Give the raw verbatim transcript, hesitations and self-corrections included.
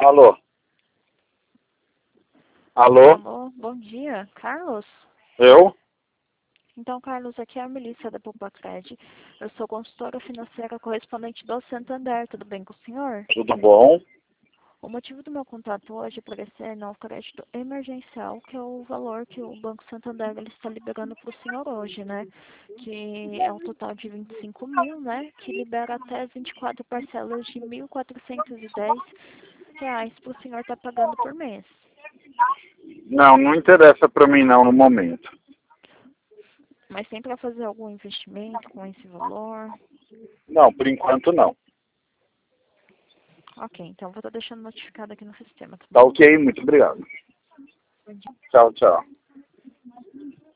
Alô? Alô? Alô, bom dia, Carlos? Eu? Então, Carlos, aqui é a Melissa da Pupacred. Eu sou consultora financeira correspondente do Santander. Tudo bem com o senhor? Tudo bom? O motivo do meu contato hoje é para esse novo crédito emergencial, que é o valor que o Banco Santander ele está liberando para o senhor hoje, né? Que é um total de vinte e cinco mil, né? Que libera até vinte e quatro parcelas de mil quatrocentos e dez reais para o senhor estar pagando por mês. Não, não interessa pra mim não no momento. Mas tem para fazer algum investimento com esse valor? Não, por enquanto não. Ok, então vou estar deixando notificado aqui no sistema, tá Tá bom? ok, muito obrigado. Bom dia. Tchau, tchau.